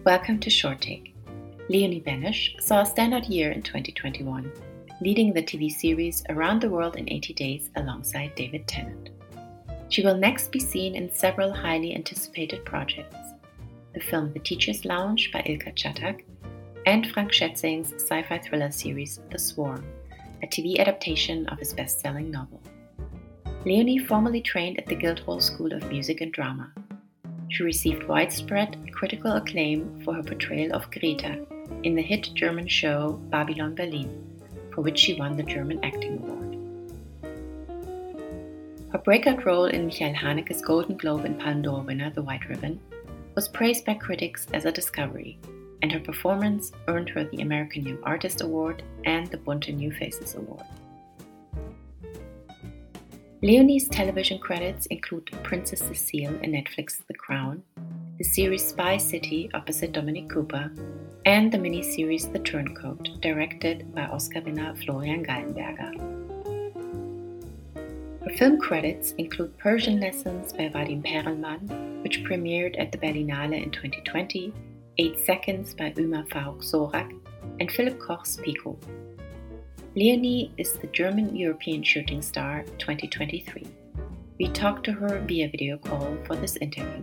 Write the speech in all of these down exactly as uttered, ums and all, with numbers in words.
Welcome to Short Take. Leonie Benesch saw a standout year in twenty twenty-one, leading the T V series Around the World in eighty days alongside David Tennant. She will next be seen in several highly anticipated projects: the film The Teacher's Lounge by Ilka Czatak and Frank Schätzing's sci-fi thriller series The Swarm, a T V adaptation of his best-selling novel. Leonie formerly trained at the Guildhall School of Music and Drama. She received widespread critical acclaim for her portrayal of Greta in the hit German show Babylon Berlin, for which she won the German Acting Award. Her breakout role in Michael Haneke's Golden Globe and Palme d'Or winner The White Ribbon was praised by critics as a discovery, and her performance earned her the American Young Artist Award and the Bunte New Faces Award. Leonie's television credits include Princess Cecile in Netflix's The Crown, the series Spy City opposite Dominic Cooper, and the miniseries The Turncoat, directed by Oscar winner Florian Gallenberger. Her film credits include Persian Lessons by Vadim Perelman, which premiered at the Berlinale in twenty twenty, Eight Seconds by Ömer Faruk Sorak, and Philipp Koch's Pico. Leonie is the German European Shooting Star twenty twenty-three. We talked to her via video call for this interview.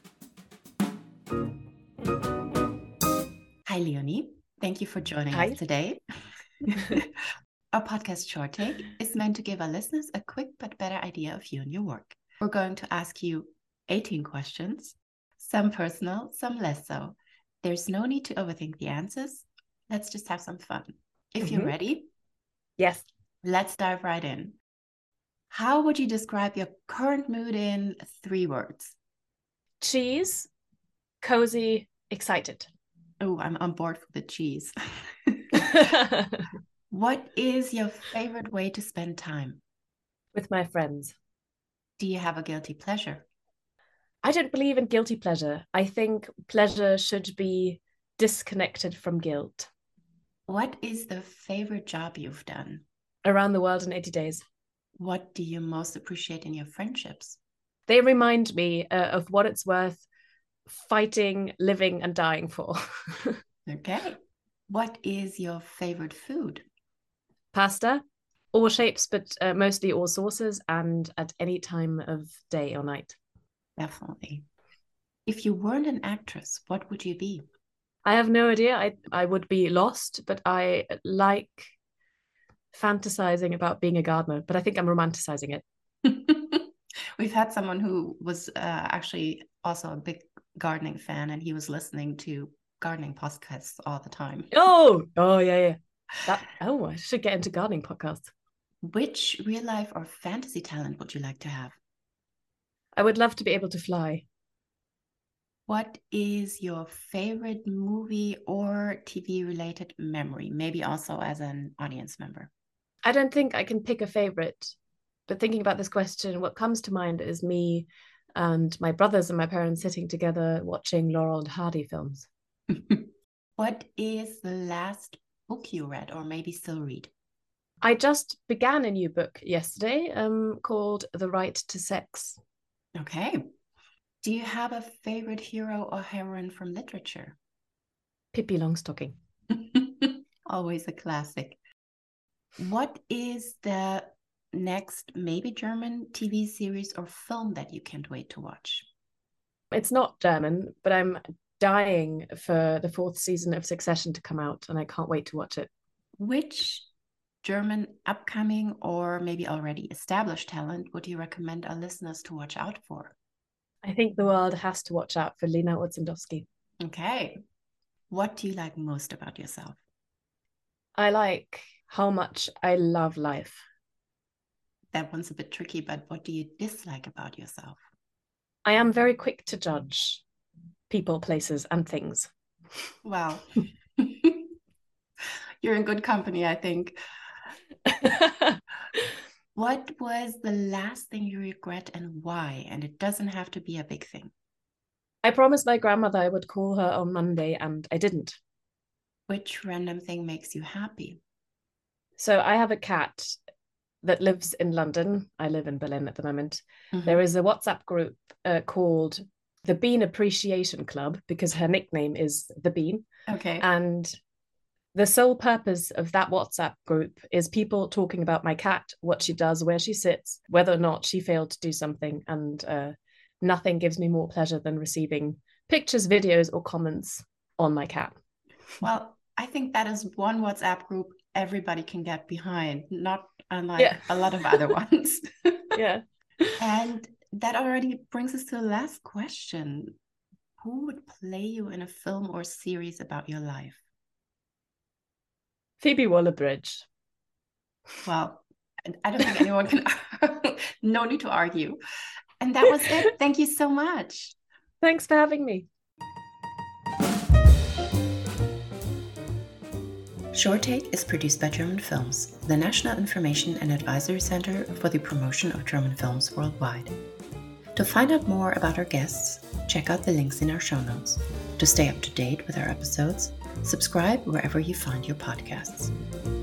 Hi, Leonie. Thank you for joining Hi. us today. Our podcast Short Take is meant to give our listeners a quick but better idea of you and your work. We're going to ask you eighteen questions, some personal, some less so. There's no need to overthink the answers. Let's just have some fun. If Mm-hmm. you're ready, Yes. let's dive right in. How would you describe your current mood in three words? Cheese, cozy, excited. Oh, I'm on board for the cheese. What is your favorite way to spend time? With my friends. Do you have a guilty pleasure? I don't believe in guilty pleasure. I think pleasure should be disconnected from guilt. What is the favorite job you've done? Around the World in eighty days. What do you most appreciate in your friendships? They remind me uh, of what it's worth fighting, living, and dying for. Okay. What is your favorite food? Pasta, all shapes, but uh, mostly all sauces, and at any time of day or night. Definitely. If you weren't an actress, what would you be? I have no idea. I, I would be lost, but I like fantasizing about being a gardener, but I think I'm romanticizing it. We've had someone who was uh, actually also a big gardening fan, and he was listening to gardening podcasts all the time. Oh, oh yeah, yeah. That, oh, I should get into gardening podcasts. Which real life or fantasy talent would you like to have? I would love to be able to fly. What is your favorite movie or T V related memory? Maybe also as an audience member. I don't think I can pick a favorite, but thinking about this question, what comes to mind is me and my brothers and my parents sitting together watching Laurel and Hardy films. What is the last book you read or maybe still read? I just began a new book yesterday um, called The Right to Sex. Okay. Do you have a favorite hero or heroine from literature? Pippi Longstocking. Always a classic. What is the next maybe German T V series or film that you can't wait to watch? It's not German, but I'm dying for the fourth season of Succession to come out, and I can't wait to watch it. Which German upcoming or maybe already established talent would you recommend our listeners to watch out for? I think the world has to watch out for Lena Orzendowski. Okay. What do you like most about yourself? I like how much I love life. That one's a bit tricky, but what do you dislike about yourself? I am very quick to judge people, places, and things. Wow. You're in good company, I think. What was the last thing you regret and why? And it doesn't have to be a big thing. I promised my grandmother I would call her on Monday, and I didn't. Which random thing makes you happy? So I have a cat that lives in London. I live in Berlin at the moment. Mm-hmm. There is a WhatsApp group uh, called the Bean Appreciation Club, because her nickname is The Bean. Okay. And the sole purpose of that WhatsApp group is people talking about my cat, what she does, where she sits, whether or not she failed to do something. And uh, nothing gives me more pleasure than receiving pictures, videos, or comments on my cat. Well, I think that is one WhatsApp group everybody can get behind, not unlike Yeah. a lot of other ones. Yeah. And that already brings us to the last question. Who would play you in a film or series about your life? Phoebe Waller-Bridge. Well, I don't think anyone can. No need to argue. And that was it. Thank you so much. Thanks for having me. Short Take is produced by German Films, the National Information and Advisory Center for the Promotion of German Films Worldwide. To find out more about our guests, check out the links in our show notes. To stay up to date with our episodes, subscribe wherever you find your podcasts.